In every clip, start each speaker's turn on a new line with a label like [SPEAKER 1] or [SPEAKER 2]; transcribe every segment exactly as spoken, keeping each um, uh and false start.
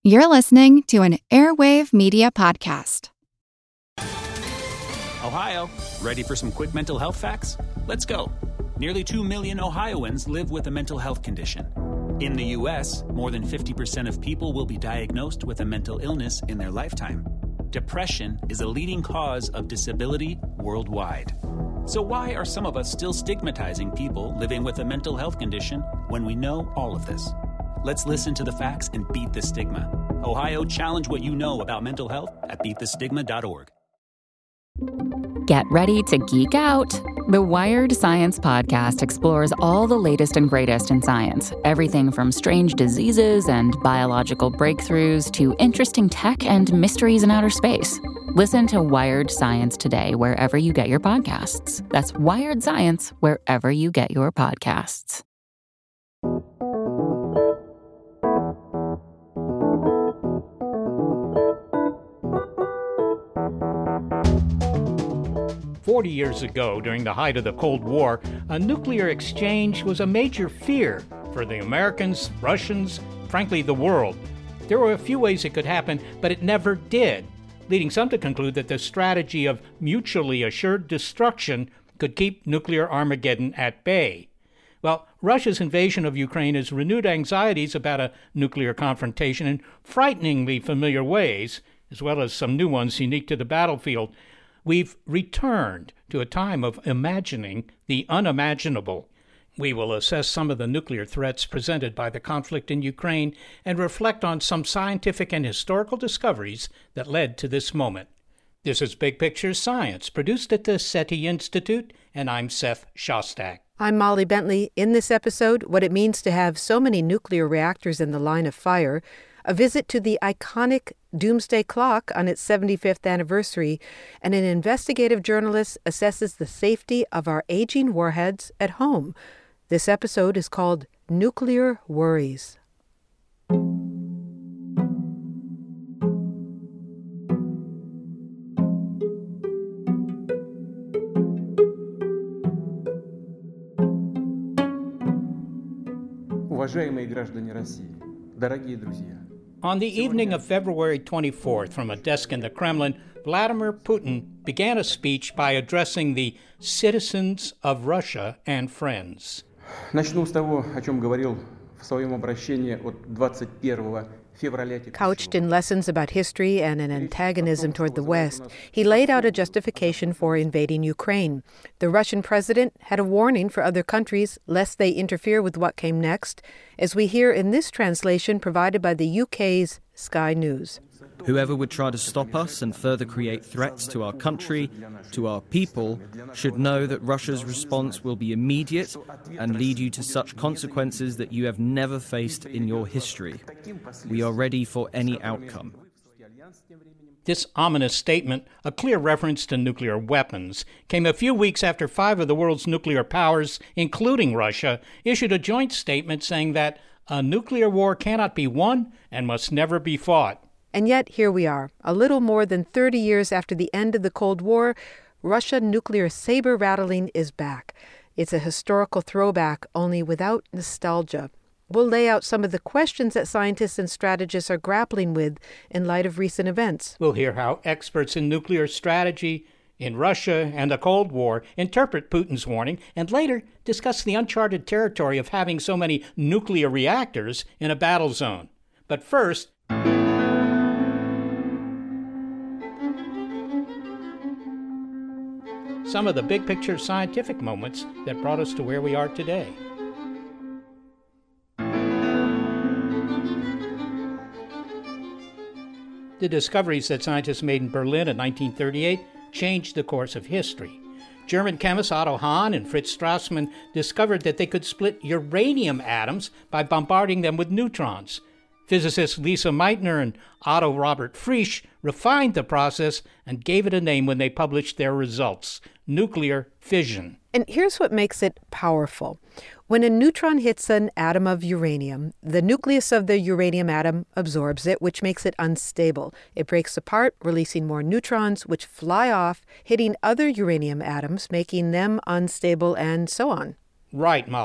[SPEAKER 1] You're listening to an Airwave Media Podcast.
[SPEAKER 2] Ohio, ready for some quick mental health facts? Let's go. Nearly two million Ohioans live with a mental health condition. In the U S, more than fifty percent of people will be diagnosed with a mental illness in their lifetime. Depression is a leading cause of disability worldwide. So why are some of us still stigmatizing people living with a mental health condition when we know all of this? Let's listen to the facts and beat the stigma. Ohio, challenge what you know about mental health at beat the stigma dot org.
[SPEAKER 3] Get ready to geek out. The Wired Science Podcast explores all the latest and greatest in science. Everything from strange diseases and biological breakthroughs to interesting tech and mysteries in outer space. Listen to Wired Science today wherever you get your podcasts. That's Wired Science wherever you get your podcasts.
[SPEAKER 4] Forty years ago, during the height of the Cold War, a nuclear exchange was a major fear for the Americans, Russians, frankly, the world. There were a few ways it could happen, but it never did, leading some to conclude that the strategy of mutually assured destruction could keep nuclear Armageddon at bay. Well, Russia's invasion of Ukraine has renewed anxieties about a nuclear confrontation in frighteningly familiar ways, as well as some new ones unique to the battlefield. We've returned to a time of imagining the unimaginable. We will assess some of the nuclear threats presented by the conflict in Ukraine and reflect on some scientific and historical discoveries that led to this moment. This is Big Picture Science, produced at the SETI Institute, and I'm Seth Shostak.
[SPEAKER 5] I'm Molly Bentley. In this episode, what it means to have so many nuclear reactors in the line of fire, a visit to the iconic Doomsday Clock on its seventy-fifth anniversary, and an investigative journalist assesses the safety of our aging warheads at home. This episode is called Nuclear Worries.
[SPEAKER 6] Уважаемые граждане России, дорогие друзья.
[SPEAKER 4] On the evening of February twenty-fourth, from a desk in the Kremlin, Vladimir Putin began a speech by addressing the citizens of Russia and friends.
[SPEAKER 6] Начну с того, о чем говорил в своем обращении от двадцать первого февраля.
[SPEAKER 5] Couched in lessons about history and an antagonism toward the West, he laid out a justification for invading Ukraine. The Russian president had a warning for other countries lest they interfere with what came next, as we hear in this translation provided by the U K's Sky News.
[SPEAKER 7] Whoever would try to stop us and further create threats to our country, to our people, should know that Russia's response will be immediate and lead you to such consequences that you have never faced in your history. We are ready for any outcome.
[SPEAKER 4] This ominous statement, a clear reference to nuclear weapons, came a few weeks after five of the world's nuclear powers, including Russia, issued a joint statement saying that a nuclear war cannot be won and must never be fought.
[SPEAKER 5] And yet, here we are, a little more than thirty years after the end of the Cold War. Russian nuclear saber-rattling is back. It's a historical throwback, only without nostalgia. We'll lay out some of the questions that scientists and strategists are grappling with in light of recent events.
[SPEAKER 4] We'll hear how experts in nuclear strategy in Russia and the Cold War interpret Putin's warning, and later discuss the uncharted territory of having so many nuclear reactors in a battle zone. But first, some of the big picture scientific moments that brought us to where we are today. The discoveries that scientists made in Berlin in nineteen thirty-eight changed the course of history. German chemists Otto Hahn and Fritz Strassmann discovered that they could split uranium atoms by bombarding them with neutrons. Physicists Lisa Meitner and Otto Robert Frisch refined the process and gave it a name when they published their results: nuclear fission.
[SPEAKER 5] And here's what makes it powerful. When a neutron hits an atom of uranium, the nucleus of the uranium atom absorbs it, which makes it unstable. It breaks apart, releasing more neutrons, which fly off, hitting other uranium atoms, making them unstable, and so on.
[SPEAKER 4] Right, Molly.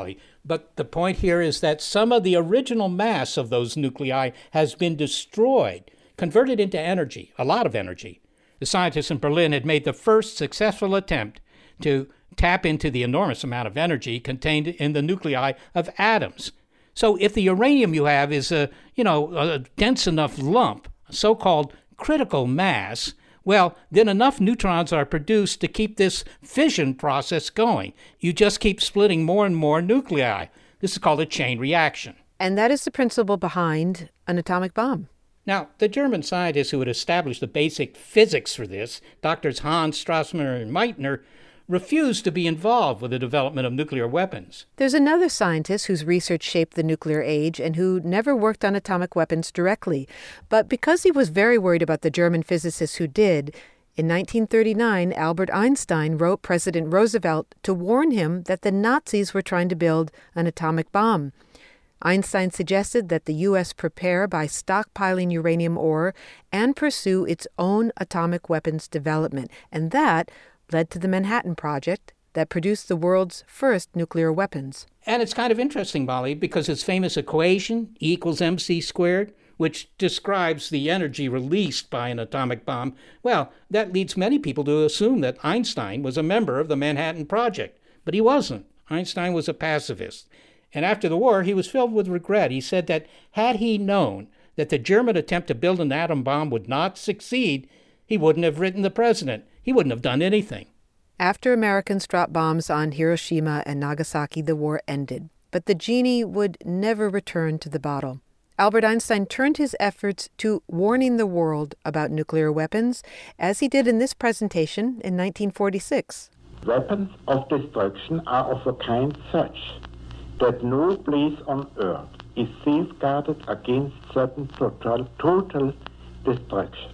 [SPEAKER 4] But the point here is that some of the original mass of those nuclei has been destroyed, converted into energy, a lot of energy. The scientists in Berlin had made the first successful attempt to tap into the enormous amount of energy contained in the nuclei of atoms. So if the uranium you have is a, you know, a dense enough lump, a so-called critical mass, well, then enough neutrons are produced to keep this fission process going. You just keep splitting more and more nuclei. This is called a chain reaction.
[SPEAKER 5] And that is the principle behind an atomic bomb.
[SPEAKER 4] Now, the German scientists who had established the basic physics for this, Doctors Hahn, Strassmann, and Meitner, refused to be involved with the development of nuclear weapons.
[SPEAKER 5] There's another scientist whose research shaped the nuclear age and who never worked on atomic weapons directly. But because he was very worried about the German physicists who did, in nineteen thirty-nine, Albert Einstein wrote President Roosevelt to warn him that the Nazis were trying to build an atomic bomb. Einstein suggested that the U S prepare by stockpiling uranium ore and pursue its own atomic weapons development, and that led to the Manhattan Project that produced the world's first nuclear weapons.
[SPEAKER 4] And it's kind of interesting, Molly, because his famous equation, E equals mc squared, which describes the energy released by an atomic bomb, well, that leads many people to assume that Einstein was a member of the Manhattan Project. But he wasn't. Einstein was a pacifist. And after the war, he was filled with regret. He said that had he known that the German attempt to build an atom bomb would not succeed, he wouldn't have written the president. He wouldn't have done anything.
[SPEAKER 5] After Americans dropped bombs on Hiroshima and Nagasaki, the war ended. But the genie would never return to the bottle. Albert Einstein turned his efforts to warning the world about nuclear weapons, as he did in this presentation in nineteen forty-six.
[SPEAKER 8] Weapons of destruction are of a kind such that no place on earth is safeguarded against certain total, total destruction.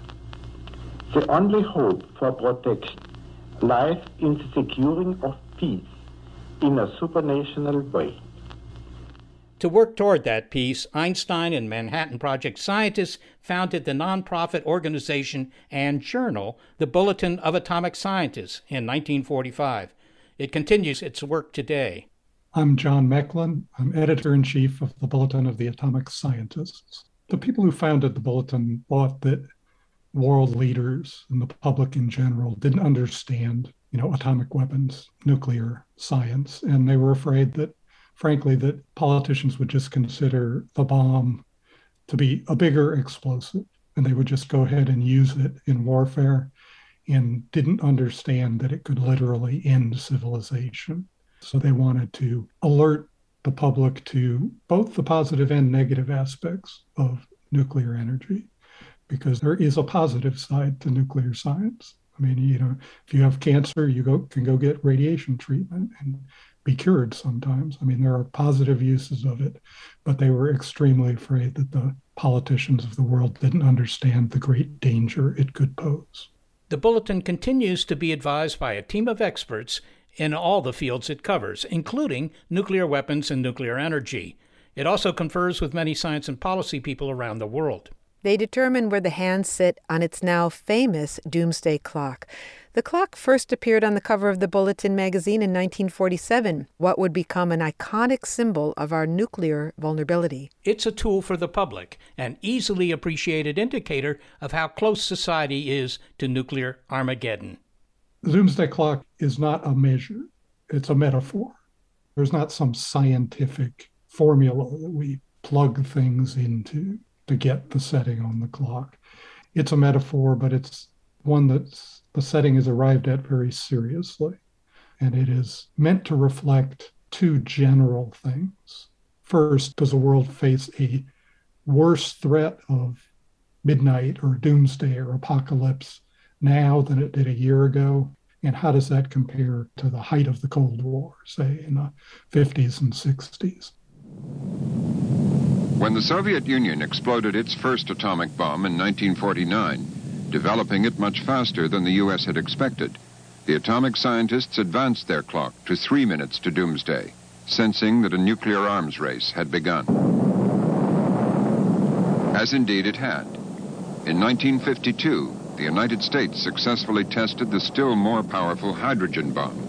[SPEAKER 8] The only hope for protection lies in the securing of peace in a supranational way.
[SPEAKER 4] To work toward that peace, Einstein and Manhattan Project scientists founded the nonprofit organization and journal, the Bulletin of Atomic Scientists, in nineteen forty-five. It continues its work today.
[SPEAKER 9] I'm John Mecklin. I'm editor-in-chief of the Bulletin of the Atomic Scientists. The people who founded the Bulletin thought that world leaders and the public in general didn't understand, you know, atomic weapons, nuclear science, and they were afraid that, frankly, that politicians would just consider the bomb to be a bigger explosive, and they would just go ahead and use it in warfare, and didn't understand that it could literally end civilization. So they wanted to alert the public to both the positive and negative aspects of nuclear energy, because there is a positive side to nuclear science. I mean, you know, if you have cancer, you go can go get radiation treatment and be cured sometimes. I mean, there are positive uses of it, but they were extremely afraid that the politicians of the world didn't understand the great danger it could pose.
[SPEAKER 4] The Bulletin continues to be advised by a team of experts in all the fields it covers, including nuclear weapons and nuclear energy. It also confers with many science and policy people around the world.
[SPEAKER 5] They determine where the hands sit on its now famous doomsday clock. The clock first appeared on the cover of the Bulletin magazine in nineteen forty-seven, what would become an iconic symbol of our nuclear vulnerability.
[SPEAKER 4] It's a tool for the public, an easily appreciated indicator of how close society is to nuclear Armageddon.
[SPEAKER 9] The doomsday clock is not a measure, it's a metaphor. There's not some scientific formula that we plug things into to get the setting on the clock. It's a metaphor, but it's one that's the setting is arrived at very seriously. And it is meant to reflect two general things. First, does the world face a worse threat of midnight or doomsday or apocalypse now than it did a year ago? And how does that compare to the height of the Cold War, say in the fifties and sixties?
[SPEAKER 10] When the Soviet Union exploded its first atomic bomb in nineteen forty-nine, developing it much faster than the U S had expected, the atomic scientists advanced their clock to three minutes to doomsday, sensing that a nuclear arms race had begun. As indeed it had. In nineteen fifty-two, the United States successfully tested the still more powerful hydrogen bomb,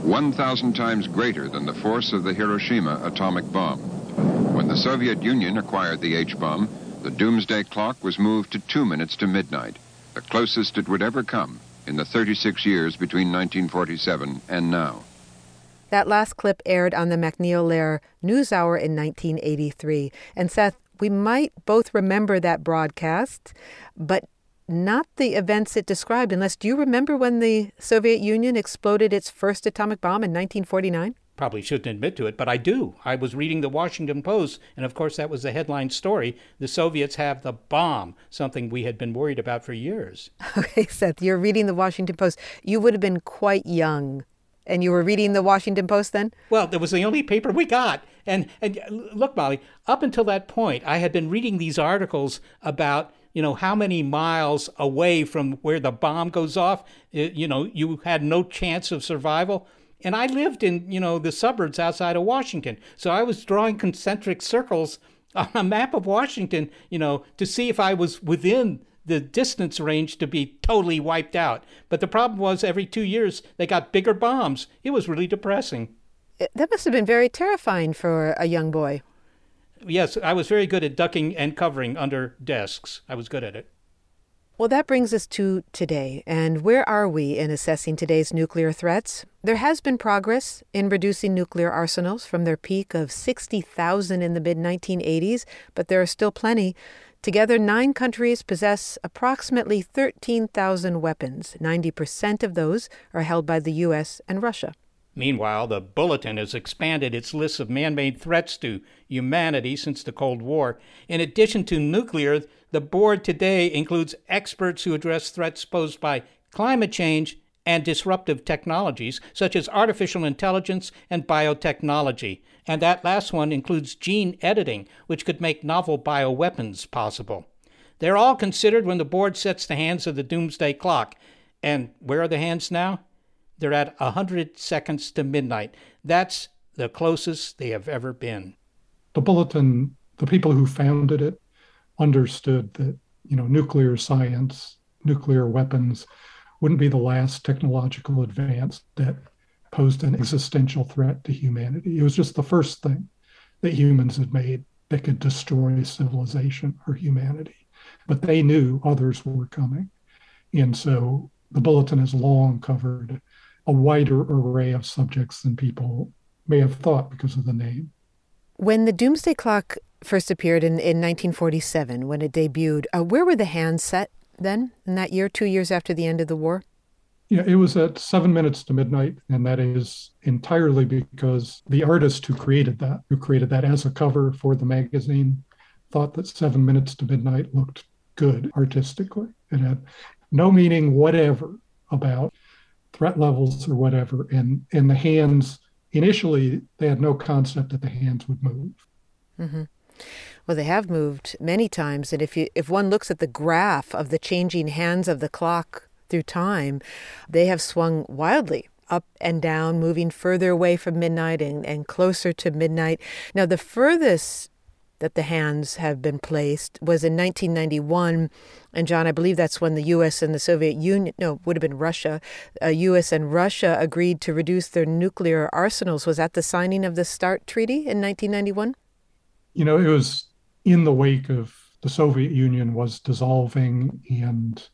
[SPEAKER 10] one thousand times greater than the force of the Hiroshima atomic bomb. When the Soviet Union acquired the H-bomb, the doomsday clock was moved to two minutes to midnight, the closest it would ever come in the thirty-six years between nineteen forty-seven and now.
[SPEAKER 5] That last clip aired on the MacNeil-Lehrer NewsHour in nineteen eighty-three. And Seth, we might both remember that broadcast, but not the events it described, unless do you remember when the Soviet Union exploded its first atomic bomb in nineteen forty-nine?
[SPEAKER 4] Probably shouldn't admit to it, but I do. I was reading the Washington Post, and of course that was the headline story. The Soviets have the bomb, something we had been worried about for years.
[SPEAKER 5] Okay, Seth, you're reading the Washington Post. You would have been quite young, and you were reading the Washington Post then?
[SPEAKER 4] Well, that was the only paper we got. And, and look, Molly, up until that point, I had been reading these articles about, you know, how many miles away from where the bomb goes off, you know, you had no chance of survival. And I lived in, you know, the suburbs outside of Washington. So I was drawing concentric circles on a map of Washington, you know, to see if I was within the distance range to be totally wiped out. But the problem was every two years they got bigger bombs. It was really depressing.
[SPEAKER 5] That must have been very terrifying for a young boy.
[SPEAKER 4] Yes, I was very good at ducking and covering under desks. I was good at it.
[SPEAKER 5] Well, that brings us to today. And where are we in assessing today's nuclear threats? There has been progress in reducing nuclear arsenals from their peak of sixty thousand in the mid nineteen eighties, but there are still plenty. Together, nine countries possess approximately thirteen thousand weapons. ninety percent of those are held by the U S and Russia.
[SPEAKER 4] Meanwhile, the Bulletin has expanded its list of man-made threats to humanity since the Cold War. In addition to nuclear, the board today includes experts who address threats posed by climate change and disruptive technologies, such as artificial intelligence and biotechnology. And that last one includes gene editing, which could make novel bioweapons possible. They're all considered when the board sets the hands of the doomsday clock. And where are the hands now? They're at one hundred seconds to midnight. That's the closest they have ever been.
[SPEAKER 9] The Bulletin, the people who founded it, understood that, you know, nuclear science, nuclear weapons wouldn't be the last technological advance that posed an existential threat to humanity. It was just the first thing that humans had made that could destroy civilization or humanity. But they knew others were coming. And so the Bulletin has long covered a wider array of subjects than people may have thought because of the name.
[SPEAKER 5] When the Doomsday Clock first appeared in, in nineteen forty-seven, when it debuted, uh, where were the hands set then, in that year, two years after the end of the war?
[SPEAKER 9] Yeah, it was at seven minutes to midnight, and that is entirely because the artist who created that, who created that as a cover for the magazine, thought that seven minutes to midnight looked good artistically. It had no meaning whatever about threat levels or whatever. And, and the hands, initially, they had no concept that the hands would move.
[SPEAKER 5] Mm-hmm. Well, they have moved many times. And if you if one looks at the graph of the changing hands of the clock through time, they have swung wildly up and down, moving further away from midnight and, and closer to midnight. Now, the furthest that the hands have been placed was in nineteen ninety-one. And John, I believe that's when the U S and the Soviet Union, no, it would have been Russia, uh, U S and Russia agreed to reduce their nuclear arsenals. Was that the signing of the START Treaty in nineteen ninety-one?
[SPEAKER 9] You know, it was in the wake of the Soviet Union was dissolving, and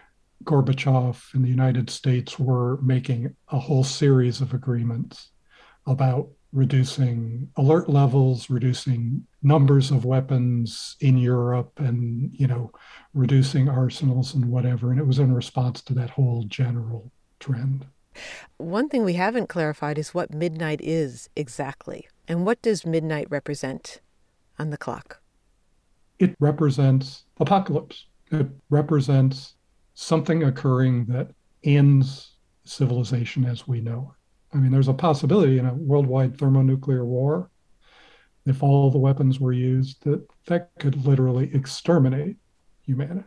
[SPEAKER 9] Gorbachev and the United States were making a whole series of agreements about reducing alert levels, reducing numbers of weapons in Europe, and, you know, reducing arsenals and whatever. And it was in response to that whole general trend.
[SPEAKER 5] One thing we haven't clarified is what midnight is exactly. And what does midnight represent on the clock?
[SPEAKER 9] It represents apocalypse. It represents something occurring that ends civilization as we know it. I mean, there's a possibility in a worldwide thermonuclear war, if all the weapons were used, that that could literally exterminate humanity.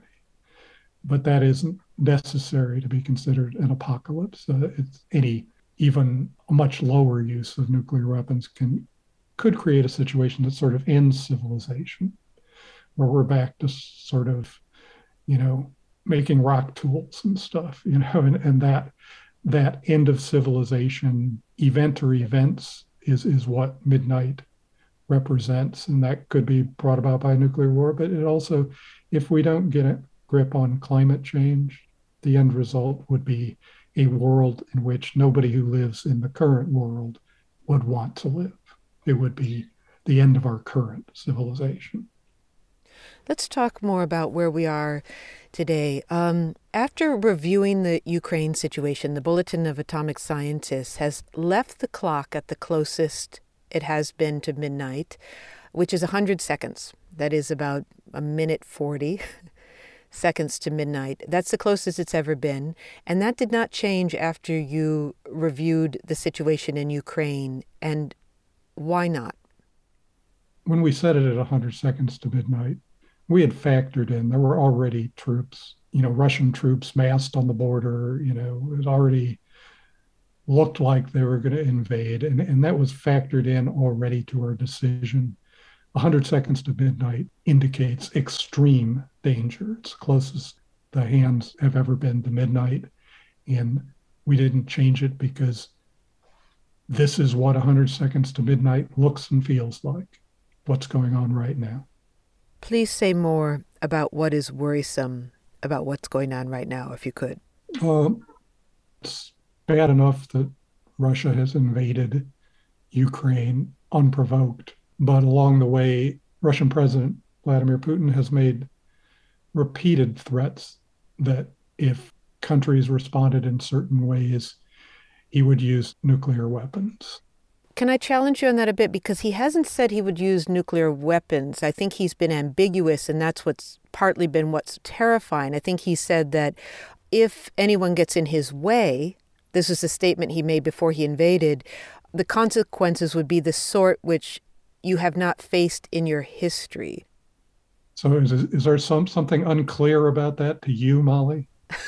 [SPEAKER 9] But that isn't necessary to be considered an apocalypse. Uh, it's any, even a much lower use of nuclear weapons can could create a situation that sort of ends civilization, where we're back to sort of, you know, making rock tools and stuff, you know, and, and that that end of civilization event or events is, is what midnight represents. And that could be brought about by a nuclear war. But it also, if we don't get a grip on climate change, the end result would be a world in which nobody who lives in the current world would want to live. It would be the end of our current civilization.
[SPEAKER 5] Let's talk more about where we are today. Um, after reviewing the Ukraine situation, the Bulletin of Atomic Scientists has left the clock at the closest it has been to midnight, which is one hundred seconds. That is about a minute forty seconds to midnight. That's the closest it's ever been. And that did not change after you reviewed the situation in Ukraine. And why not?
[SPEAKER 9] When we set it at one hundred seconds to midnight, we had factored in, there were already troops, you know, Russian troops massed on the border, you know, it already looked like they were going to invade. And, and that was factored in already to our decision. one hundred seconds to midnight indicates extreme danger. It's the closest the hands have ever been to midnight. And we didn't change it because this is what one hundred seconds to midnight looks and feels like, what's going on right now.
[SPEAKER 5] Please say more about what is worrisome about what's going on right now, if you could.
[SPEAKER 9] Uh, it's bad enough that Russia has invaded Ukraine unprovoked, but along the way, Russian President Vladimir Putin has made repeated threats that if countries responded in certain ways, he would use nuclear weapons.
[SPEAKER 5] Can I challenge you on that a bit? Because he hasn't said he would use nuclear weapons. I think he's been ambiguous, and that's what's partly been what's terrifying. I think he said that if anyone gets in his way, this was a statement he made before he invaded, the consequences would be the sort which you have not faced in your history.
[SPEAKER 9] So is, is there some something unclear about that to you, Molly?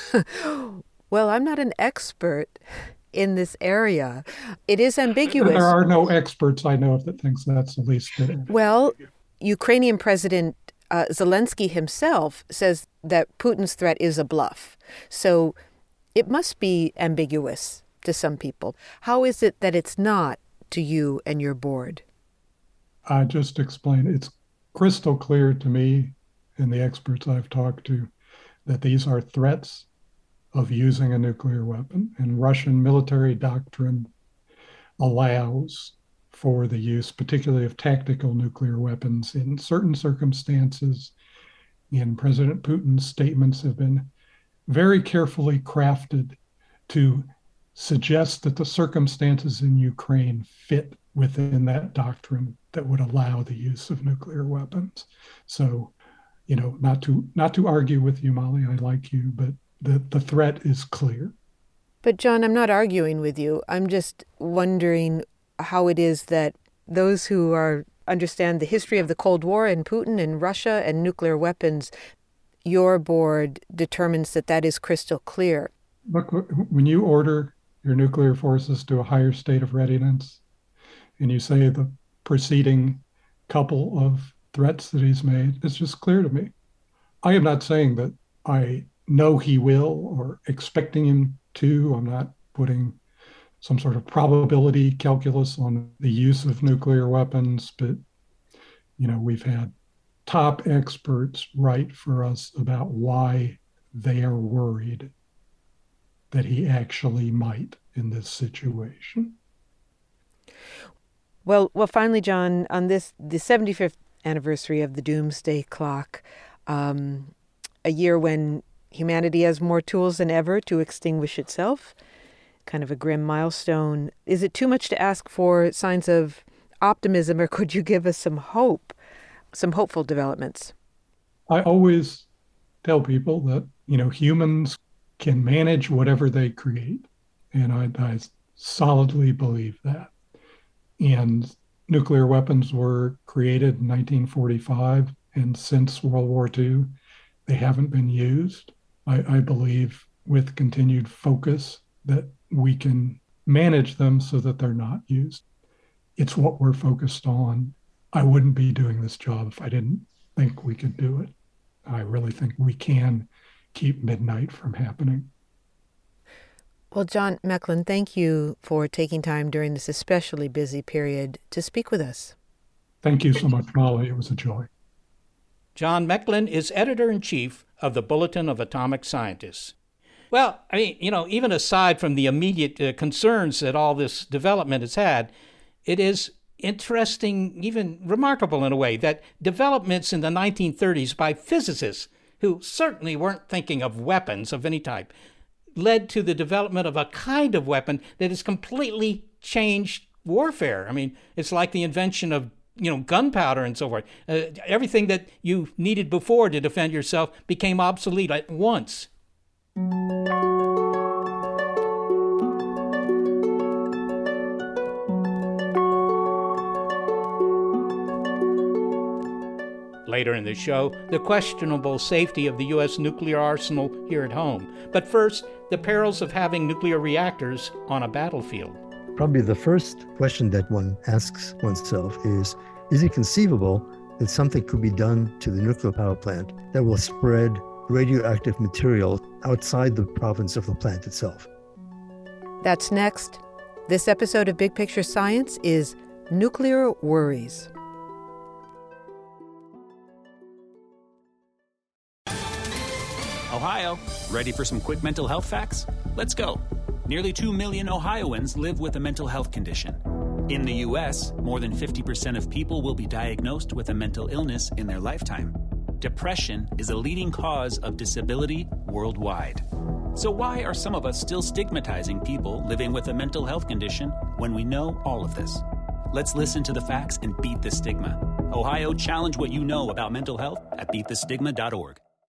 [SPEAKER 5] Well, I'm not an expert in this area. It is ambiguous.
[SPEAKER 9] There are no experts I know of that thinks that's the least bit.
[SPEAKER 5] Well, Ukrainian President uh, Zelensky himself says that Putin's threat is a bluff. So it must be ambiguous to some people. How is it that it's not to you and your board?
[SPEAKER 9] I just explained, it's crystal clear to me and the experts I've talked to that these are threats of using a nuclear weapon, and Russian military doctrine allows for the use, particularly of tactical nuclear weapons in certain circumstances. And President Putin's statements have been very carefully crafted to suggest that the circumstances in Ukraine fit within that doctrine that would allow the use of nuclear weapons. So, you know, not to not to argue with you, Molly, I like you, but the, the threat is clear.
[SPEAKER 5] But John, I'm not arguing with you. I'm just wondering how it is that those who are understand the history of the Cold War and Putin and Russia and nuclear weapons, your board determines that that is crystal clear.
[SPEAKER 9] Look, when you order your nuclear forces to a higher state of readiness, and you say the preceding couple of threats that he's made, it's just clear to me. I am not saying that I know he will or expecting him to. I'm not putting some sort of probability calculus on the use of nuclear weapons, but, you know, we've had top experts write for us about why they are worried that he actually might in this situation.
[SPEAKER 5] Well, well, finally, John, on this, the seventy-fifth anniversary of the Doomsday Clock, um, a year when humanity has more tools than ever to extinguish itself, kind of a grim milestone. Is it too much to ask for signs of optimism, or could you give us some hope, some hopeful developments?
[SPEAKER 9] I always tell people that, you know, humans can manage whatever they create. And I, I solidly believe that. And nuclear weapons were created in nineteen forty-five, and since World War Two, they haven't been used. I, I believe with continued focus that we can manage them so that they're not used. It's what we're focused on. I wouldn't be doing this job if I didn't think we could do it. I really think we can keep midnight from happening.
[SPEAKER 5] Well, John Mecklin, thank you for taking time during this especially busy period to speak with us.
[SPEAKER 9] Thank you so much, Molly. It was a joy.
[SPEAKER 4] John Mecklin is editor-in-chief of the Bulletin of Atomic Scientists. Well, I mean, you know, even aside from the immediate uh, concerns that all this development has had, it is interesting, even remarkable in a way, that developments in the nineteen thirties by physicists who certainly weren't thinking of weapons of any type led to the development of a kind of weapon that has completely changed warfare. I mean, it's like the invention of, you know, gunpowder and so forth. Uh, everything that you needed before to defend yourself became obsolete at once. Later in the show, the questionable safety of the U S nuclear arsenal here at home. But first, the perils of having nuclear reactors on a battlefield.
[SPEAKER 11] Probably the first question that one asks oneself is, is it conceivable that something could be done to the nuclear power plant that will spread radioactive material outside the province of the plant itself?
[SPEAKER 5] That's next. This episode of Big Picture Science is Nuclear Worries.
[SPEAKER 2] Ohio, ready for some quick mental health facts? Let's go. Nearly two million Ohioans live with a mental health condition. In the U S, more than fifty percent of people will be diagnosed with a mental illness in their lifetime. Depression is a leading cause of disability worldwide. So why are some of us still stigmatizing people living with a mental health condition when we know all of this? Let's listen to the facts and beat the stigma. Ohio, challenge what you know about mental health at beat the stigma dot org.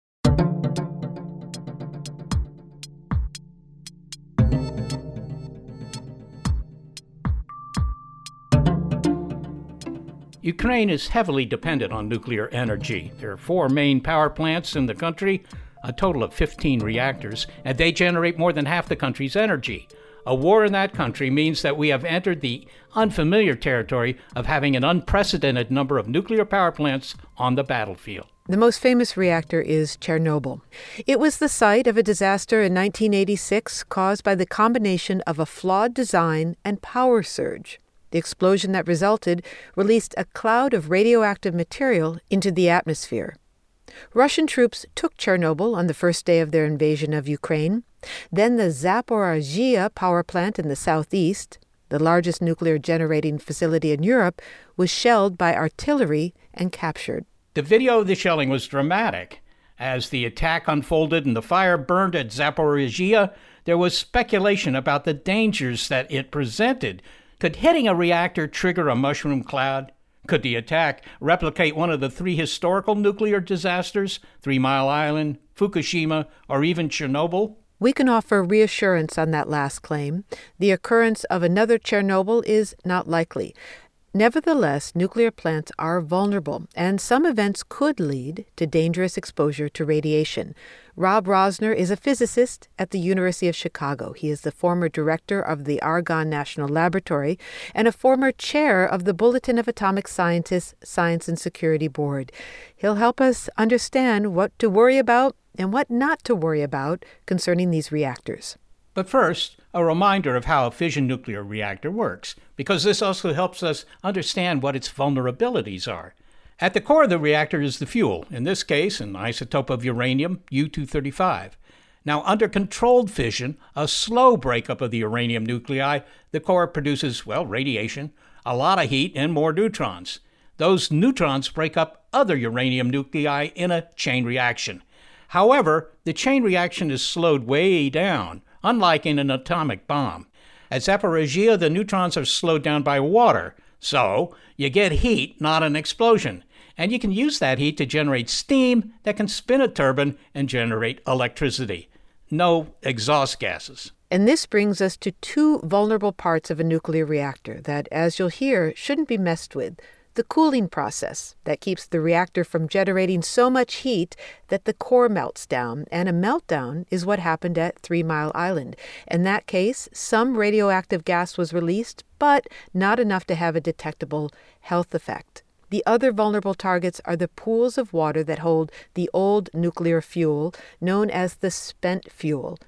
[SPEAKER 4] Ukraine is heavily dependent on nuclear energy. There are four main power plants in the country, a total of fifteen reactors, and they generate more than half the country's energy. A war in that country means that we have entered the unfamiliar territory of having an unprecedented number of nuclear power plants on the battlefield.
[SPEAKER 5] The most famous reactor is Chernobyl. It was the site of a disaster in nineteen eighty-six caused by the combination of a flawed design and power surge. The explosion that resulted released a cloud of radioactive material into the atmosphere. Russian troops took Chernobyl on the first day of their invasion of Ukraine. Then the Zaporizhzhia power plant in the southeast, the largest nuclear generating facility in Europe, was shelled by artillery and captured.
[SPEAKER 4] The video of the shelling was dramatic. As the attack unfolded and the fire burned at Zaporizhzhia, there was speculation about the dangers that it presented. Could hitting a reactor trigger a mushroom cloud? Could the attack replicate one of the three historical nuclear disasters, Three Mile Island, Fukushima, or even Chernobyl?
[SPEAKER 5] We can offer reassurance on that last claim. The occurrence of another Chernobyl is not likely. Nevertheless, nuclear plants are vulnerable, and some events could lead to dangerous exposure to radiation. Rob Rosner is a physicist at the University of Chicago. He is the former director of the Argonne National Laboratory and a former chair of the Bulletin of Atomic Scientists Science and Security Board. He'll help us understand what to worry about and what not to worry about concerning these reactors.
[SPEAKER 4] But first, a reminder of how a fission nuclear reactor works, because this also helps us understand what its vulnerabilities are. At the core of the reactor is the fuel, in this case an isotope of uranium, U two thirty-five. Now, under controlled fission, a slow breakup of the uranium nuclei, the core produces, well, radiation, a lot of heat, and more neutrons. Those neutrons break up other uranium nuclei in a chain reaction. However, the chain reaction is slowed way down, unlike in an atomic bomb. At Zaporizhzhia, the neutrons are slowed down by water, so you get heat, not an explosion. And you can use that heat to generate steam that can spin a turbine and generate electricity. No exhaust gases.
[SPEAKER 5] And this brings us to two vulnerable parts of a nuclear reactor that, as you'll hear, shouldn't be messed with. The cooling process that keeps the reactor from generating so much heat that the core melts down, and a meltdown is what happened at Three Mile Island. In that case, some radioactive gas was released, but not enough to have a detectable health effect. The other vulnerable targets are the pools of water that hold the old nuclear fuel, known as the spent fuel.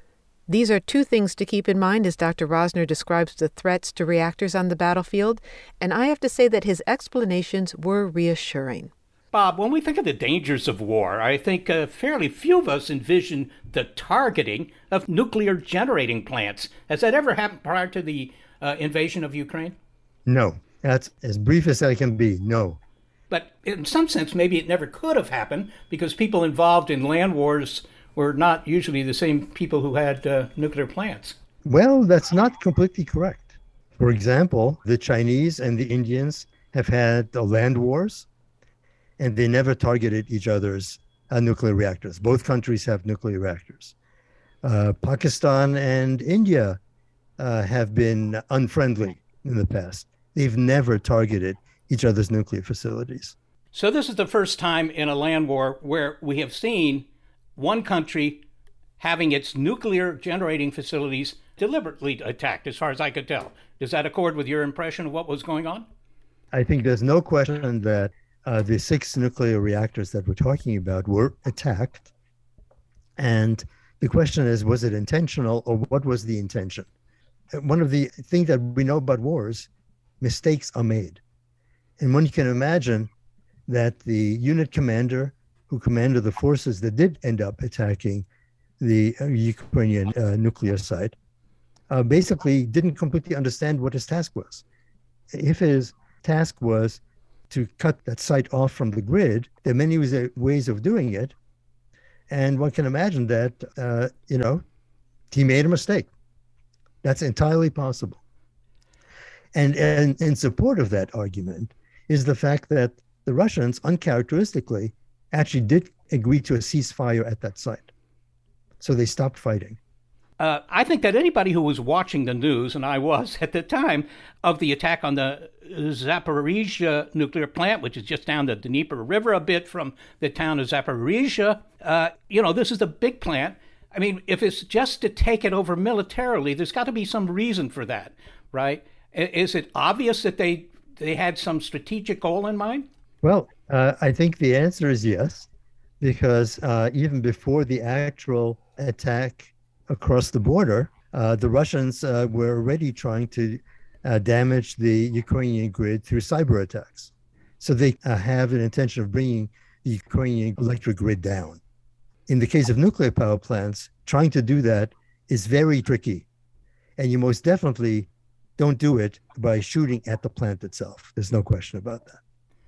[SPEAKER 5] These are two things to keep in mind as Doctor Rosner describes the threats to reactors on the battlefield, and I have to say that his explanations were reassuring.
[SPEAKER 4] Bob, when we think of the dangers of war, I think uh, fairly few of us envision the targeting of nuclear generating plants. Has that ever happened prior to the uh, invasion of Ukraine?
[SPEAKER 11] No. That's as brief as I can be. No.
[SPEAKER 4] But in some sense, maybe it never could have happened because people involved in land wars were not usually the same people who had uh, nuclear plants.
[SPEAKER 11] Well, that's not completely correct. For example, the Chinese and the Indians have had the land wars, and they never targeted each other's uh, nuclear reactors. Both countries have nuclear reactors. Uh, Pakistan and India uh, have been unfriendly in the past. They've never targeted each other's nuclear facilities.
[SPEAKER 4] So this is the first time in a land war where we have seen one country having its nuclear generating facilities deliberately attacked, as far as I could tell. Does that accord with your impression of what was going on?
[SPEAKER 11] I think there's no question that uh, the six nuclear reactors that we're talking about were attacked. And the question is, was it intentional or what was the intention? One of the things that we know about wars, mistakes are made. And one can imagine that the unit commander who commanded the forces that did end up attacking the uh, Ukrainian uh, nuclear site uh, basically didn't completely understand what his task was. If his task was to cut that site off from the grid, there are many ways of doing it. And one can imagine that, uh, you know, he made a mistake. That's entirely possible. And, and in support of that argument is the fact that the Russians, uncharacteristically, actually did agree to a ceasefire at that site. So they stopped fighting.
[SPEAKER 4] Uh, I think that anybody who was watching the news, and I was at the time, of the attack on the Zaporizhzhia nuclear plant, which is just down the Dnieper River a bit from the town of Zaporizhzhia, uh, you know, this is the big plant. I mean, if it's just to take it over militarily, there's got to be some reason for that, right? Is it obvious that they they had some strategic goal in mind?
[SPEAKER 11] Well, uh, I think the answer is yes, because uh, even before the actual attack across the border, uh, the Russians uh, were already trying to uh, damage the Ukrainian grid through cyber attacks. So they uh, have an intention of bringing the Ukrainian electric grid down. In the case of nuclear power plants, trying to do that is very tricky. And you most definitely don't do it by shooting at the plant itself. There's no question about that.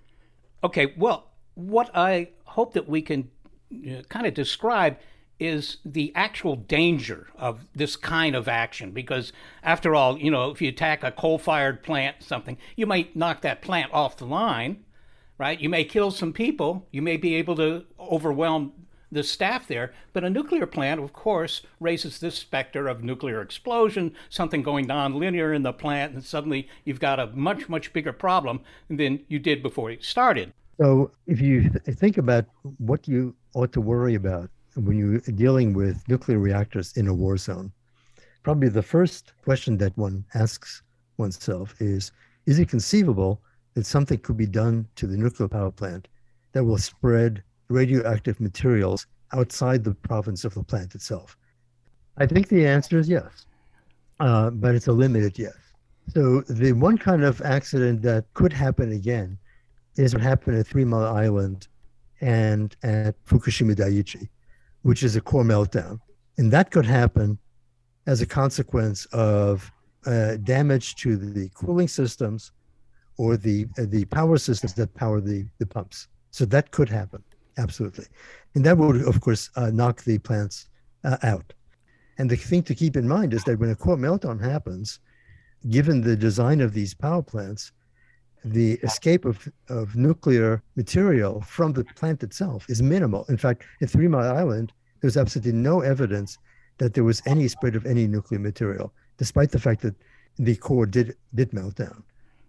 [SPEAKER 4] Okay, well, what I hope that we can uh, kind of describe is the actual danger of this kind of action. Because after all, you know, if you attack a coal-fired plant, something, you might knock that plant off the line, right? You may kill some people. You may be able to overwhelm the staff there. But a nuclear plant, of course, raises this specter of nuclear explosion, something going non-linear in the plant, and suddenly you've got a much, much bigger problem than you did before it started.
[SPEAKER 11] So if you th- think about what you ought to worry about when you're dealing with nuclear reactors in a war zone, probably the first question that one asks oneself is, is it conceivable that something could be done to the nuclear power plant that will spread radioactive materials outside the province of the plant itself? I think the answer is yes, uh, but it's a limited yes. So the one kind of accident that could happen again is what happened at Three Mile Island and at Fukushima Daiichi, which is a core meltdown. And that could happen as a consequence of uh, damage to the cooling systems or the uh, the power systems that power the, the pumps. So that could happen, absolutely. And that would, of course, uh, knock the plants uh, out. And the thing to keep in mind is that when a core meltdown happens, given the design of these power plants, the escape of, of nuclear material from the plant itself is minimal. In fact, at Three Mile Island, there's absolutely no evidence that there was any spread of any nuclear material, despite the fact that the core did did melt down.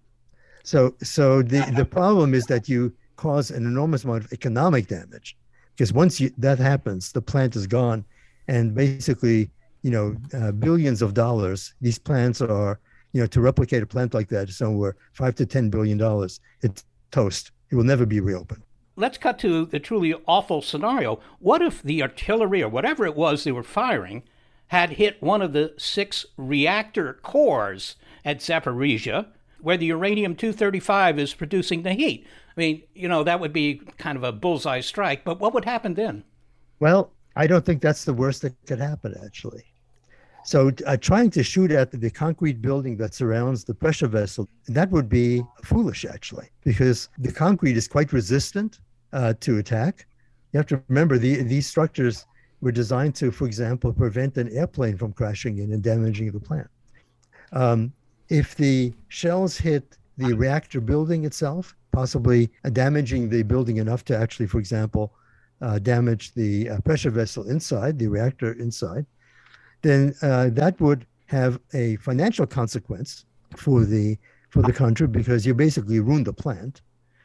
[SPEAKER 11] So, so the, the problem is that you cause an enormous amount of economic damage, because once you, that happens, the plant is gone, and basically, you know, uh, billions of dollars. These plants are, you know, to replicate a plant like that is somewhere five to ten billion dollars. It's toast. It will never be reopened.
[SPEAKER 4] Let's cut to the truly awful scenario. What if the artillery or whatever it was they were firing had hit one of the six reactor cores at Zaporizhia, where the uranium two thirty-five is producing the heat. I mean, you know, that would be kind of a bullseye strike, but what would happen then?
[SPEAKER 11] Well, I don't think that's the worst that could happen, actually. So uh, trying to shoot at the concrete building that surrounds the pressure vessel, that would be foolish, actually, because the concrete is quite resistant uh, to attack. You have to remember the, these structures were designed to, for example, prevent an airplane from crashing in and damaging the plant. Um, if the shells hit the reactor building itself, possibly damaging the building enough to actually, for example, uh, damage the uh, pressure vessel inside, the reactor inside, then uh, that would have a financial consequence for the for the country, because you basically ruined the plant.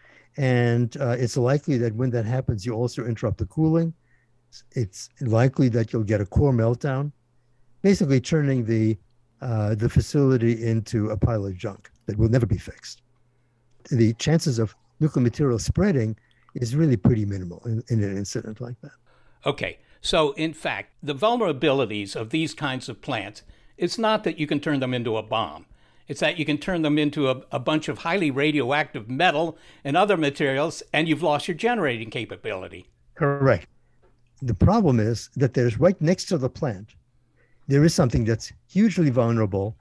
[SPEAKER 11] And uh, it's likely that when that happens, you also interrupt the cooling. It's likely that you'll get a core meltdown, basically turning the uh, the facility into a pile of junk that will never be fixed. The chances of nuclear material spreading is really pretty minimal in, in an incident like that.
[SPEAKER 4] Okay. So, in fact, the vulnerabilities of these kinds of plants, it's not that you can turn them into a bomb. It's that you can turn them into a, a bunch of highly radioactive metal and other materials, and you've lost your generating capability.
[SPEAKER 11] Correct. The problem is that there's right next to the plant, there is something that's hugely vulnerable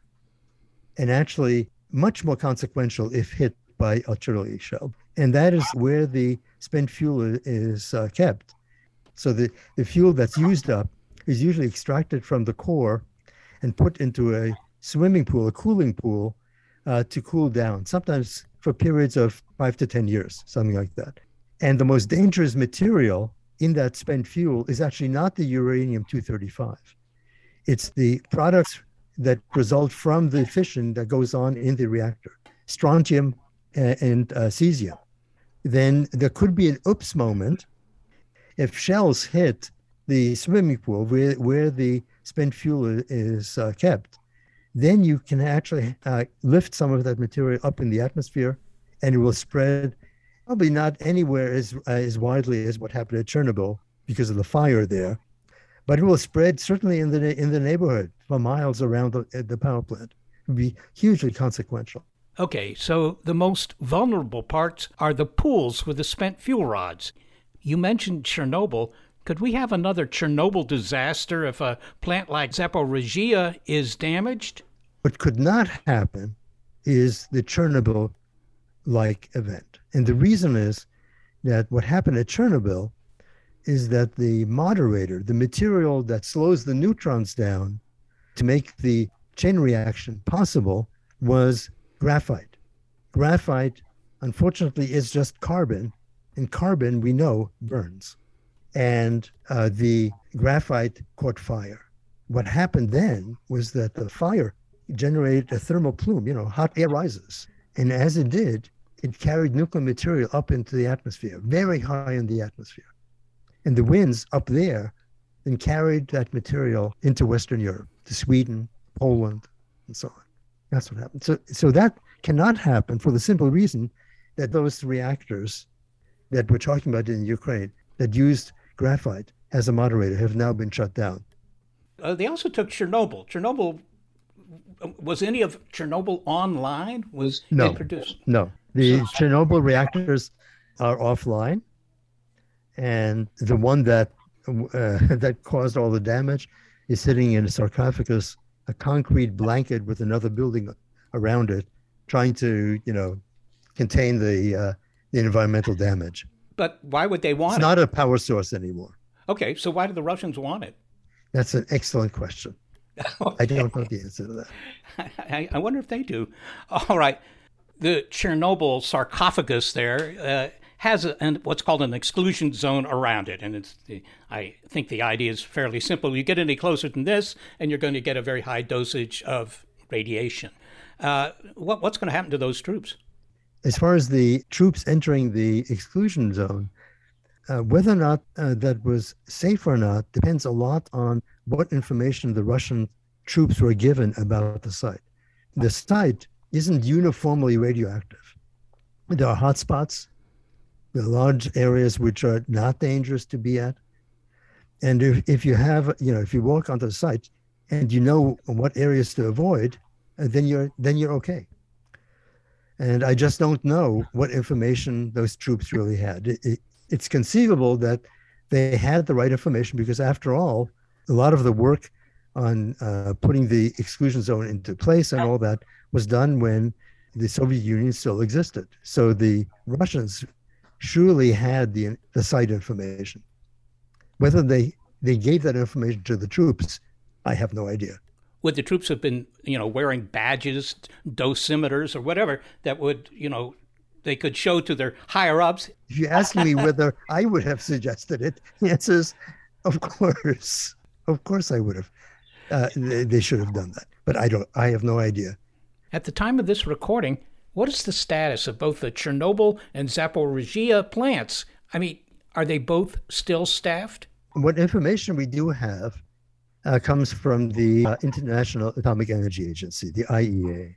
[SPEAKER 11] and actually much more consequential if hit by artillery shell. And that is where the spent fuel is uh, kept. So the, the fuel that's used up is usually extracted from the core and put into a swimming pool, a cooling pool, uh, to cool down, sometimes for periods of five to ten years, something like that. And the most dangerous material in that spent fuel is actually not the uranium two thirty-five. It's the products that result from the fission that goes on in the reactor, strontium and, and uh, cesium. Then there could be an oops moment. If shells hit the swimming pool where, where the spent fuel is uh, kept, then you can actually uh, lift some of that material up in the atmosphere, and it will spread, probably not anywhere as, uh, as widely as what happened at Chernobyl because of the fire there, but it will spread certainly in the in the neighborhood for miles around the, the power plant. It would be hugely consequential.
[SPEAKER 4] Okay, so the most vulnerable parts are the pools with the spent fuel rods. You mentioned Chernobyl. Could we have another Chernobyl disaster if a plant like Zaporizhia is damaged?
[SPEAKER 11] What could not happen is the Chernobyl-like event. And the reason is that what happened at Chernobyl is that the moderator, the material that slows the neutrons down to make the chain reaction possible, was graphite. Graphite, unfortunately, is just carbon. And carbon, we know, burns. And uh, the graphite caught fire. What happened then was that the fire generated a thermal plume, you know, hot air rises. And as it did, it carried nuclear material up into the atmosphere, very high in the atmosphere. And the winds up there then carried that material into Western Europe, to Sweden, Poland, and so on. That's what happened. So, so that cannot happen for the simple reason that those reactors that we're talking about in Ukraine that used graphite as a moderator have now been shut down.
[SPEAKER 4] Uh, they also took Chernobyl. Chernobyl, was any of Chernobyl online? Was
[SPEAKER 11] no,
[SPEAKER 4] it produced?
[SPEAKER 11] No. The Chernobyl reactors are offline. And the one that uh, that caused all the damage is sitting in a sarcophagus, a concrete blanket with another building around it, trying to, you know, contain the uh, the environmental damage.
[SPEAKER 4] But why would they want
[SPEAKER 11] it's
[SPEAKER 4] it?
[SPEAKER 11] It's not a power source anymore.
[SPEAKER 4] Okay, so why do the Russians want it?
[SPEAKER 11] That's an excellent question. Okay. I don't know the answer to that.
[SPEAKER 4] I, I wonder if they do. All right. The Chernobyl sarcophagus there uh, has a, an, what's called an exclusion zone around it. And it's the, I think the idea is fairly simple. You get any closer than this, and you're going to get a very high dosage of radiation. Uh, what, what's going to happen to those troops?
[SPEAKER 11] As far as the troops entering the exclusion zone, uh, whether or not uh, that was safe or not depends a lot on what information the Russian troops were given about the site. The site isn't uniformly radioactive. There are hotspots. There are large areas which are not dangerous to be at. And if, if you have, you know, if you walk onto the site, and you know what areas to avoid, and then you're then you're okay. And I just don't know what information those troops really had. It, it, it's conceivable that they had the right information because, after all, a lot of the work on uh, putting the exclusion zone into place and all that was done when the Soviet Union still existed. So the Russians surely had the the site information. Whether they, they gave that information to the troops, I have no idea.
[SPEAKER 4] Would the troops have been, you know, wearing badges, dosimeters, or whatever that would, you know, they could show to their higher-ups?
[SPEAKER 11] If you ask me whether I would have suggested it, the answer is, of course. Of course I would have. Uh, they, they should have done that. But I don't. I have no idea.
[SPEAKER 4] At the time of this recording, what is the status of both the Chernobyl and Zaporizhia plants? I mean, are they both still staffed?
[SPEAKER 11] What information we do have uh, comes from the uh, International Atomic Energy Agency, the I E A.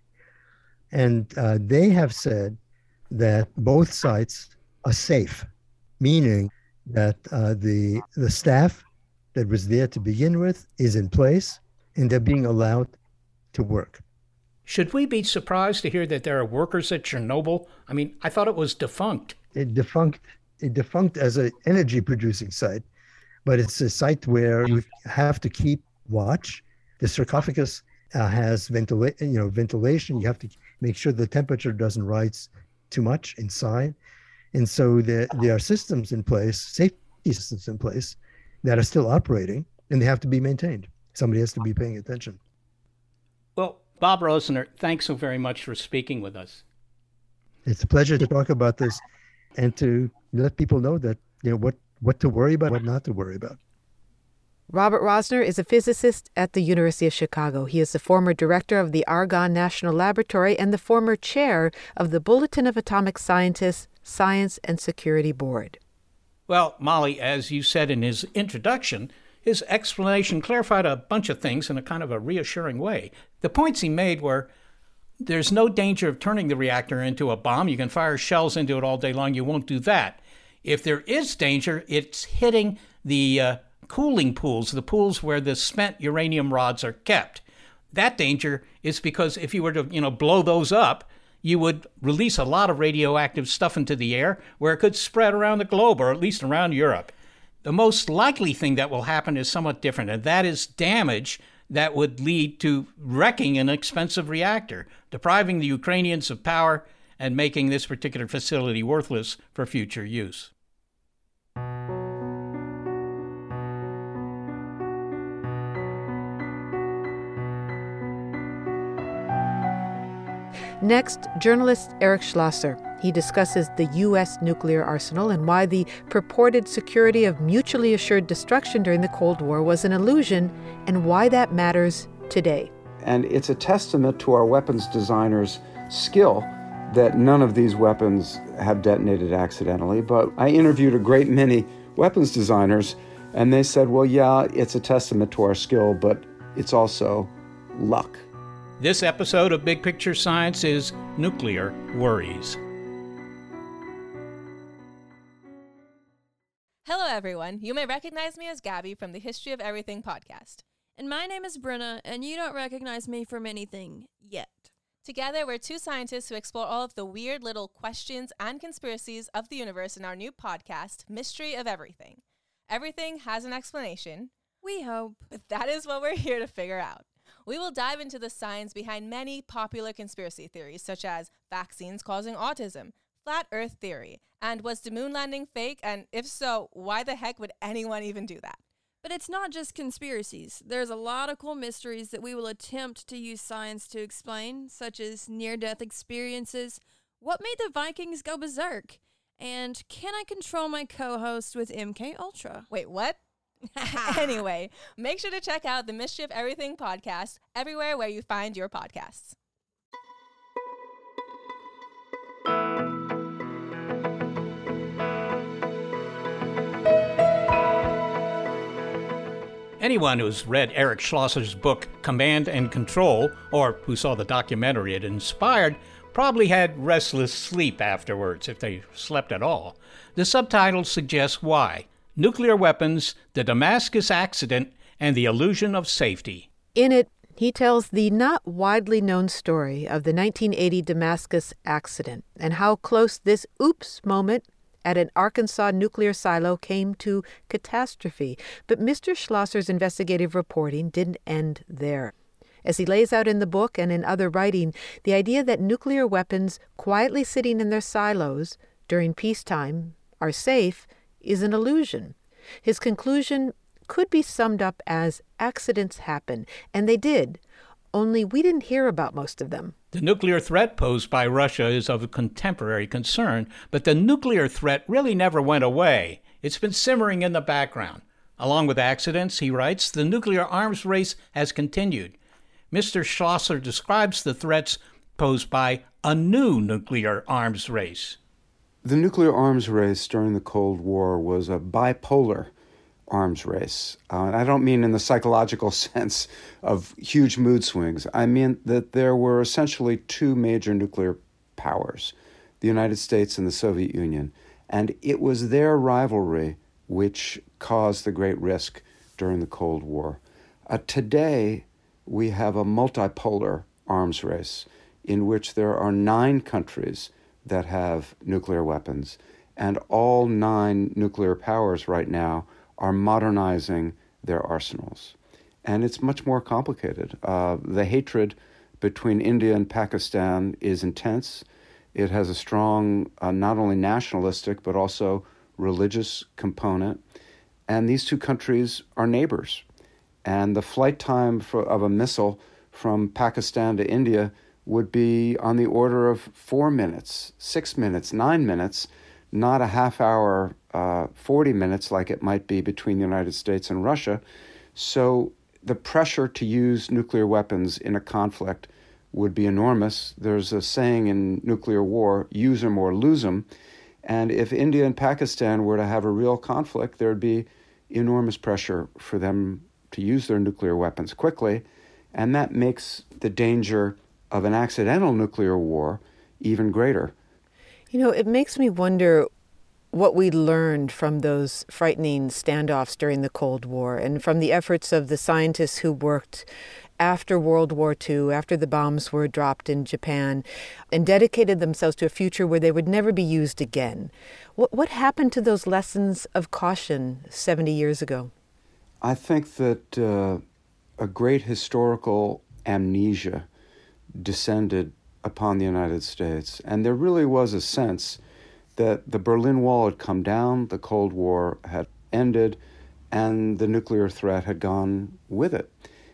[SPEAKER 11] And uh, they have said that both sites are safe, meaning that uh, the the staff that was there to begin with is in place and they're being allowed to work.
[SPEAKER 4] Should we be surprised to hear that there are workers at Chernobyl? I mean, I thought it was defunct.
[SPEAKER 11] It defunct, it defunct as an energy producing site, but it's a site where you have to keep watch. The sarcophagus uh, has ventila- you know, ventilation. You have to make sure the temperature doesn't rise too much inside. And so there, there are systems in place, safety systems in place that are still operating, and they have to be maintained. Somebody has to be paying attention.
[SPEAKER 4] Well, Bob Rosner, thanks so very much for speaking with us.
[SPEAKER 11] It's a pleasure to talk about this and to let people know that, you know, what, what to worry about, what not to worry about.
[SPEAKER 5] Robert Rosner is a physicist at the University of Chicago. He is the former director of the Argonne National Laboratory and the former chair of the Bulletin of Atomic Scientists Science and Security Board.
[SPEAKER 4] Well, Molly, as you said in his introduction, his explanation clarified a bunch of things in a kind of a reassuring way. The points he made were, there's no danger of turning the reactor into a bomb. You can fire shells into it all day long. You won't do that. If there is danger, it's hitting the uh, cooling pools, the pools where the spent uranium rods are kept. That danger is because if you were to, you know, blow those up, you would release a lot of radioactive stuff into the air where it could spread around the globe, or at least around Europe. The most likely thing that will happen is somewhat different, and that is damage that would lead to wrecking an expensive reactor, depriving the Ukrainians of power and making this particular facility worthless for future use.
[SPEAKER 5] Next, journalist Eric Schlosser. He discusses the U S nuclear arsenal and why the purported security of mutually assured destruction during the Cold War was an illusion and why that matters today.
[SPEAKER 12] And it's a testament to our weapons designers' skill that none of these weapons have detonated accidentally. But I interviewed a great many weapons designers, and they said, well, yeah, it's a testament to our skill, but it's also luck.
[SPEAKER 4] This episode of Big Picture Science is Nuclear Worries.
[SPEAKER 13] Hello, everyone. You may recognize me as Gabby from the History of Everything podcast.
[SPEAKER 14] And my name is Brenna, and you don't recognize me from anything yet.
[SPEAKER 13] Together, we're two scientists who explore all of the weird little questions and conspiracies of the universe in our new podcast, Mystery of Everything. Everything has an explanation.
[SPEAKER 14] We hope.
[SPEAKER 13] But that is what we're here to figure out. We will dive into the science behind many popular conspiracy theories, such as vaccines causing autism, flat earth theory, and was the moon landing fake? And if so, why the heck would anyone even do that?
[SPEAKER 14] But it's not just conspiracies. There's a lot of cool mysteries that we will attempt to use science to explain, such as near-death experiences, what made the Vikings go berserk, and can I control my co-host with M K Ultra?
[SPEAKER 13] Wait, what? Anyway, make sure to check out the Mystery of Everything podcast everywhere where you find your podcasts.
[SPEAKER 4] Anyone who's read Eric Schlosser's book Command and Control, or who saw the documentary it inspired, probably had restless sleep afterwards, if they slept at all. The subtitle suggests why. Nuclear Weapons, the Damascus Accident, and the Illusion of Safety.
[SPEAKER 5] In it, he tells the not widely known story of the nineteen eighty Damascus accident and how close this oops moment at an Arkansas nuclear silo came to catastrophe. But Mister Schlosser's investigative reporting didn't end there. As he lays out in the book and in other writing, the idea that nuclear weapons quietly sitting in their silos during peacetime are safe is an illusion. His conclusion could be summed up as accidents happen, and they did, only we didn't hear about most of them.
[SPEAKER 4] The nuclear threat posed by Russia is of contemporary concern, but the nuclear threat really never went away. It's been simmering in the background. Along with accidents, he writes, the nuclear arms race has continued. Mister Schlosser describes the threats posed by a new nuclear arms race.
[SPEAKER 12] The nuclear arms race during the Cold War was a bipolar arms race. Uh, and I don't mean in the psychological sense of huge mood swings. I mean that there were essentially two major nuclear powers, the United States and the Soviet Union. And it was their rivalry which caused the great risk during the Cold War. Uh, today, we have a multipolar arms race in which there are nine countries that have nuclear weapons, and all nine nuclear powers right now are modernizing their arsenals. And it's much more complicated. Uh, the hatred between India and Pakistan is intense. It has a strong, uh, not only nationalistic, but also religious component. And these two countries are neighbors. And the flight time for, of a missile from Pakistan to India would be on the order of four minutes, six minutes, nine minutes, not a half hour, uh, forty minutes like it might be between the United States and Russia. So the pressure to use nuclear weapons in a conflict would be enormous. There's a saying in nuclear war, use them or lose them. And if India and Pakistan were to have a real conflict, there'd be enormous pressure for them to use their nuclear weapons quickly, and that makes the danger of an accidental nuclear war even greater.
[SPEAKER 5] You know, it makes me wonder what we learned from those frightening standoffs during the Cold War and from the efforts of the scientists who worked after World War Two, after the bombs were dropped in Japan, and dedicated themselves to a future where they would never be used again. What, what happened to those lessons of caution seventy years ago?
[SPEAKER 12] I think that uh, a great historical amnesia descended upon the United States, and there really was a sense that the Berlin Wall had come down, the Cold War had ended, and the nuclear threat had gone with it.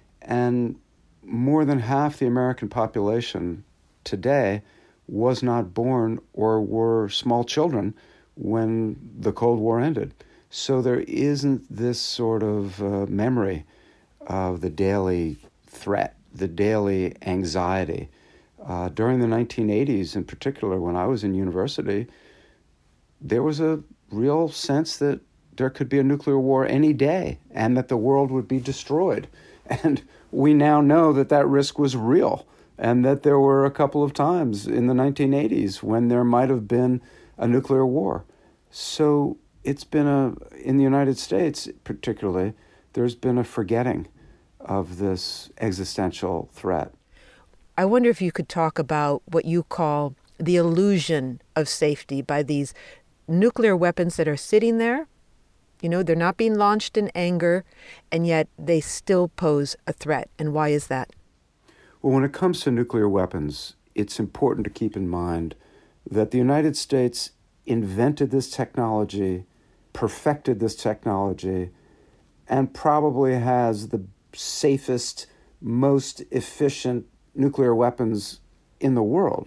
[SPEAKER 12] And more than half the American population today was not born or were small children when the Cold War ended. So there isn't this sort of uh, memory of the daily threat, the daily anxiety. Uh, during the nineteen eighties, in particular, when I was in university, there was a real sense that there could be a nuclear war any day and that the world would be destroyed. And we now know that that risk was real and that there were a couple of times in the nineteen eighties when there might have been a nuclear war. So it's been a, in the United States particularly, there's been a forgetting of this existential threat.
[SPEAKER 5] I wonder if you could talk about what you call the illusion of safety by these nuclear weapons that are sitting there. You know, they're not being launched in anger, and yet they still pose a threat. And why is that?
[SPEAKER 12] Well, when it comes to nuclear weapons, it's important to keep in mind that the United States invented this technology, perfected this technology, and probably has the safest, most efficient nuclear weapons in the world.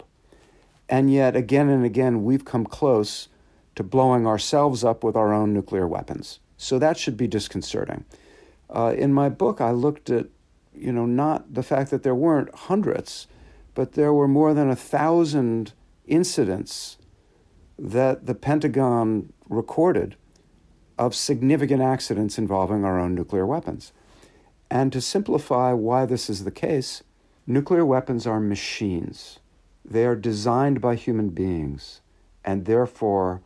[SPEAKER 12] And yet, again and again, we've come close to blowing ourselves up with our own nuclear weapons. So that should be disconcerting. Uh, in my book, I looked at, you know, not the fact that there weren't hundreds, but there were more than a thousand incidents that the Pentagon recorded of significant accidents involving our own nuclear weapons. And to simplify why this is the case, nuclear weapons are machines. They are designed by human beings and therefore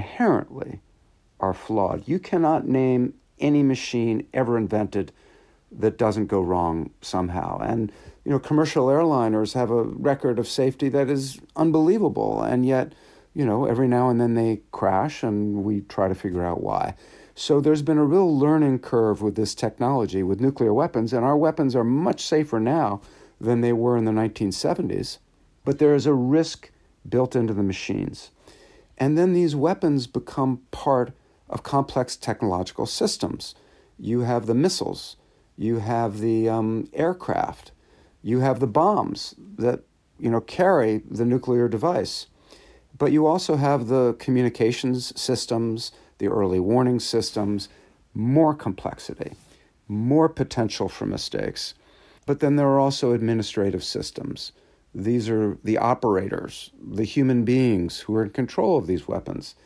[SPEAKER 12] inherently are flawed. You cannot name any machine ever invented that doesn't go wrong somehow. And, you know, commercial airliners have a record of safety that is unbelievable. And yet, you know, every now and then they crash and we try to figure out why. So there's been a real learning curve with this technology, with nuclear weapons, and our weapons are much safer now than they were in the nineteen seventies. But there is a risk built into the machines. And then these weapons become part of complex technological systems. You have the missiles, you have the um, aircraft, you have the bombs that, you know, carry the nuclear device. But you also have the communications systems, the early warning systems, more complexity, more potential for mistakes. But then there are also administrative systems. These are the operators, the human beings who are in control of these weapons.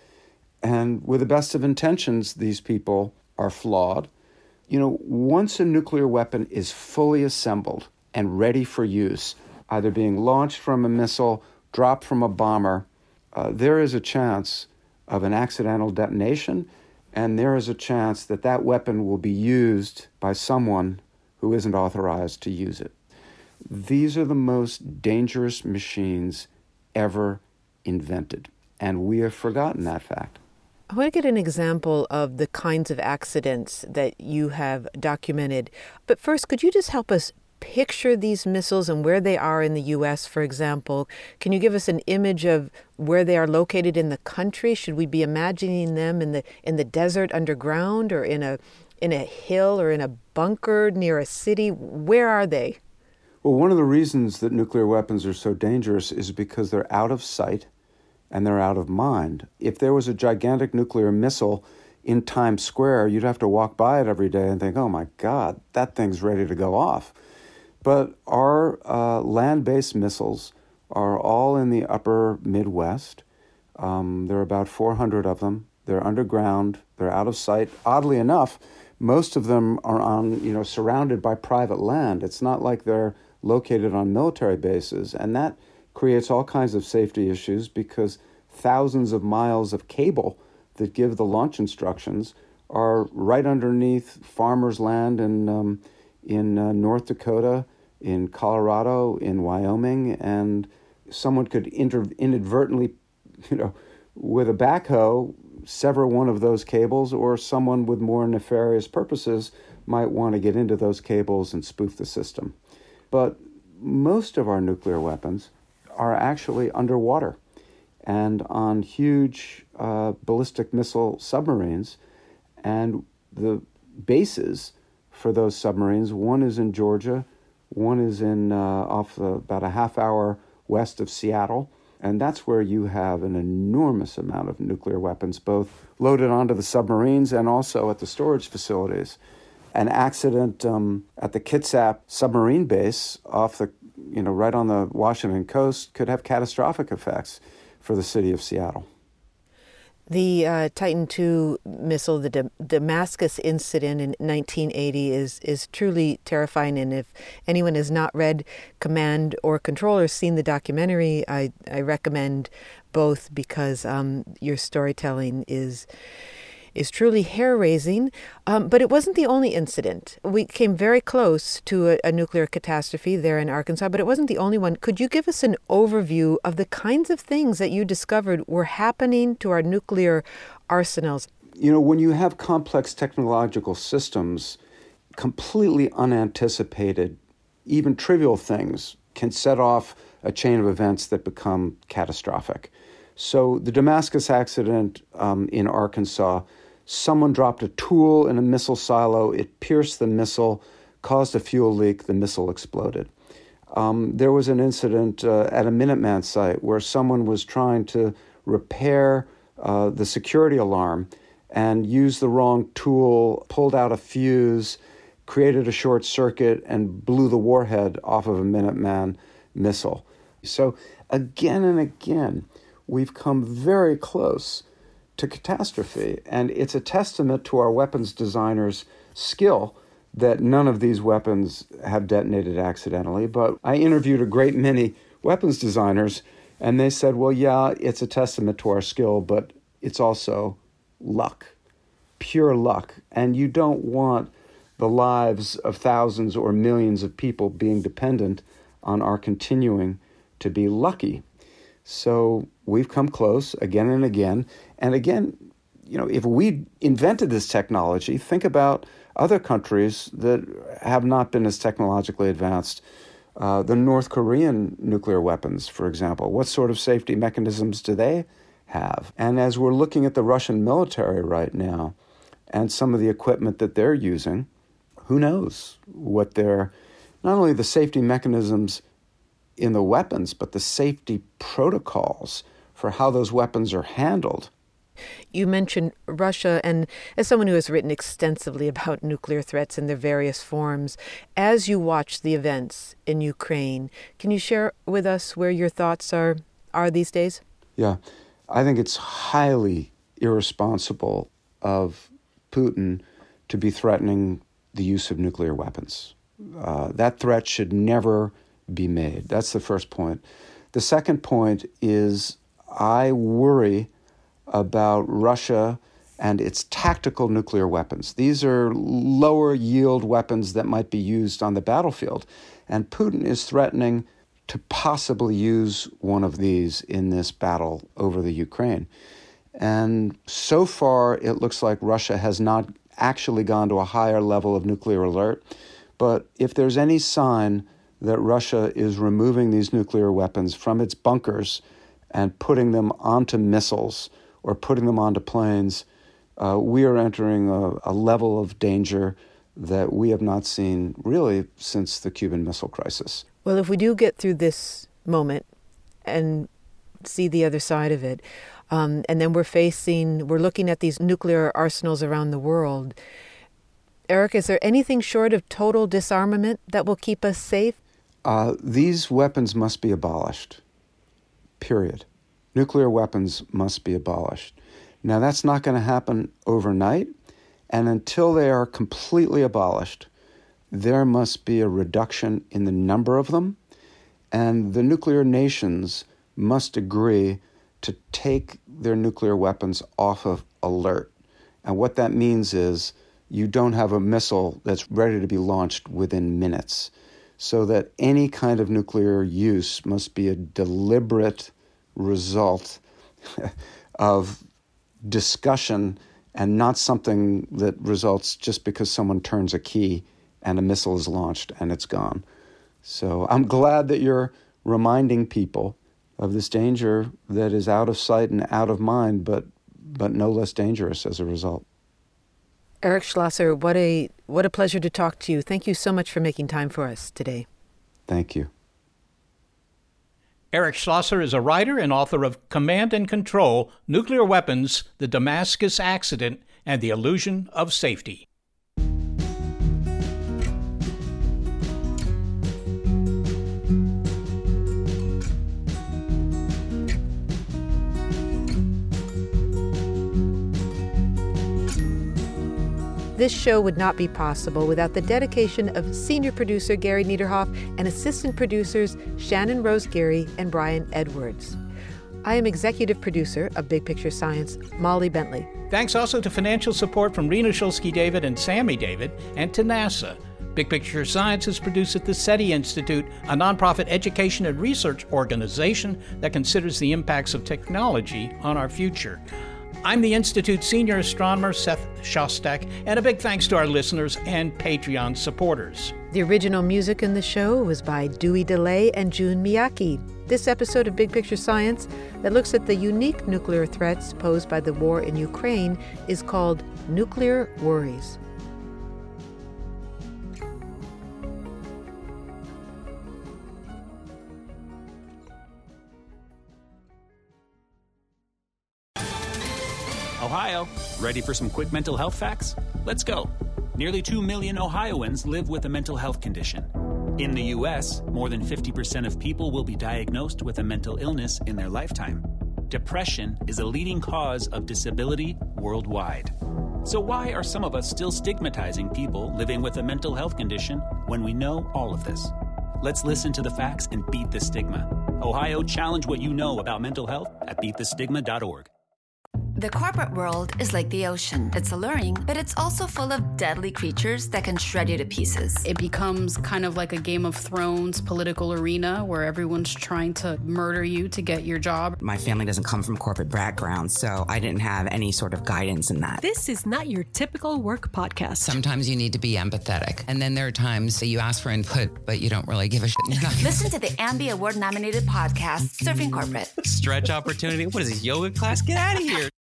[SPEAKER 12] And with the best of intentions, these people are flawed. You know, once a nuclear weapon is fully assembled and ready for use, either being launched from a missile, dropped from a bomber, uh, there is a chance of an accidental detonation, and there is a chance that that weapon will be used by someone who isn't authorized to use it. These are the most dangerous machines ever invented, and we have forgotten that fact.
[SPEAKER 5] I want to get an example of the kinds of accidents that you have documented. But first, could you just help us picture these missiles and where they are in the U S, for example? Can you give us an image of where they are located in the country? Should we be imagining them in the in the desert underground, or in a in a hill, or in a bunker near a city? Where are they?
[SPEAKER 12] Well, one of the reasons that nuclear weapons are so dangerous is because they're out of sight and they're out of mind. If there was a gigantic nuclear missile in Times Square, you'd have to walk by it every day and think, oh my God, that thing's ready to go off. But our uh, land-based missiles are all in the upper Midwest. Um, there are about four hundred of them. They're underground. They're out of sight. Oddly enough, most of them are on, you know, surrounded by private land. It's not like they're located on military bases. And that creates all kinds of safety issues because thousands of miles of cable that give the launch instructions are right underneath farmers' land in, um, in uh, North Dakota, in Colorado, in Wyoming, and someone could inter- inadvertently, you know, with a backhoe, sever one of those cables, or someone with more nefarious purposes might want to get into those cables and spoof the system. But most of our nuclear weapons are actually underwater and on huge uh, ballistic missile submarines. And the bases for those submarines, one is in Georgia, one is in uh, off the, about a half hour west of Seattle. And that's where you have an enormous amount of nuclear weapons, both loaded onto the submarines and also at the storage facilities. An accident um, at the Kitsap submarine base off the, you know, right on the Washington coast could have catastrophic effects for the city of Seattle.
[SPEAKER 5] The uh, Titan two missile, the D- Damascus incident in nineteen eighty is is truly terrifying. And if anyone has not read Command or Control or seen the documentary, I, I recommend both because um, your storytelling is is truly hair-raising. Um, but it wasn't the only incident. We came very close to a, a nuclear catastrophe there in Arkansas, but it wasn't the only one. Could you give us an overview of the kinds of things that you discovered were happening to our nuclear arsenals?
[SPEAKER 12] You know, when you have complex technological systems, completely unanticipated, even trivial things can set off a chain of events that become catastrophic. So the Damascus accident um, in Arkansas, someone dropped a tool in a missile silo, it pierced the missile, caused a fuel leak, the missile exploded. Um, there was an incident uh, at a Minuteman site where someone was trying to repair uh, the security alarm and used the wrong tool, pulled out a fuse, created a short circuit, and blew the warhead off of a Minuteman missile. So again and again, we've come very close to catastrophe. And it's a testament to our weapons designers' skill that none of these weapons have detonated accidentally. But I interviewed a great many weapons designers, and they said, well, yeah, it's a testament to our skill, but it's also luck, pure luck. And you don't want the lives of thousands or millions of people being dependent on our continuing to be lucky. So we've come close again and again. And again, you know, if we invented this technology, think about other countries that have not been as technologically advanced. Uh, the North Korean nuclear weapons, for example, what sort of safety mechanisms do they have? And as we're looking at the Russian military right now and some of the equipment that they're using, who knows what their, not only the safety mechanisms in the weapons, but the safety protocols for how those weapons are handled.
[SPEAKER 5] You mentioned Russia, and as someone who has written extensively about nuclear threats in their various forms, as you watch the events in Ukraine, can you share with us where your thoughts are are these days?
[SPEAKER 12] Yeah, I think it's highly irresponsible of Putin to be threatening the use of nuclear weapons. Uh, that threat should never be made. That's the first point. The second point is I worry about Russia and its tactical nuclear weapons. These are lower yield weapons that might be used on the battlefield. And Putin is threatening to possibly use one of these in this battle over the Ukraine. And so far, it looks like Russia has not actually gone to a higher level of nuclear alert. But if there's any sign that Russia is removing these nuclear weapons from its bunkers and putting them onto missiles or putting them onto planes, uh, we are entering a, a level of danger that we have not seen really since the Cuban Missile Crisis.
[SPEAKER 5] Well, if we do get through this moment and see the other side of it, um, and then we're facing, we're looking at these nuclear arsenals around the world, Eric, is there anything short of total disarmament that will keep us safe?
[SPEAKER 12] Uh, these weapons must be abolished, period. Nuclear weapons must be abolished. Now, that's not going to happen overnight, and until they are completely abolished, there must be a reduction in the number of them, and the nuclear nations must agree to take their nuclear weapons off of alert. And what that means is you don't have a missile that's ready to be launched within minutes, so that any kind of nuclear use must be a deliberate result of discussion and not something that results just because someone turns a key and a missile is launched and it's gone. So I'm glad that you're reminding people of this danger that is out of sight and out of mind, but but no less dangerous as a result.
[SPEAKER 5] Eric Schlosser, what a what a pleasure to talk to you. Thank you so much for making time for us today.
[SPEAKER 12] Thank you.
[SPEAKER 4] Eric Schlosser is a writer and author of Command and Control, Nuclear Weapons, The Damascus Accident, and the Illusion of Safety.
[SPEAKER 5] This show would not be possible without the dedication of senior producer Gary Niederhoff and assistant producers Shannon Rose Geary and Brian Edwards. I am executive producer of Big Picture Science, Molly Bentley.
[SPEAKER 4] Thanks also to financial support from Rena Shulsky-David and Sammy David, and to NASA. Big Picture Science is produced at the SETI Institute, a nonprofit education and research organization that considers the impacts of technology on our future. I'm the Institute's senior astronomer, Seth Shostak, and a big thanks to our listeners and Patreon supporters.
[SPEAKER 5] The original music in the show was by Dewey DeLay and Jun Miyake. This episode of Big Picture Science that looks at the unique nuclear threats posed by the war in Ukraine is called Nuclear Worries.
[SPEAKER 2] Ohio, ready for some quick mental health facts? Let's go. Nearly two million Ohioans live with a mental health condition. In the U S, more than fifty percent of people will be diagnosed with a mental illness in their lifetime. Depression is a leading cause of disability worldwide. So why are some of us still stigmatizing people living with a mental health condition when we know all of this? Let's listen to the facts and beat the stigma. Ohio, challenge what you know about mental health at beat the stigma dot org.
[SPEAKER 15] The corporate world is like the ocean. It's alluring, but it's also full of deadly creatures that can shred you to pieces.
[SPEAKER 16] It becomes kind of like a Game of Thrones political arena where everyone's trying to murder you to get your job.
[SPEAKER 17] My family doesn't come from corporate background, so I didn't have any sort of guidance in that.
[SPEAKER 18] This is not your typical work podcast.
[SPEAKER 19] Sometimes you need to be empathetic, and then there are times that you ask for input, but you don't really give a shit.
[SPEAKER 15] Listen to the Ambie Award-nominated podcast, Surfing Corporate.
[SPEAKER 20] Stretch opportunity? What is this, yoga class? Get out of here.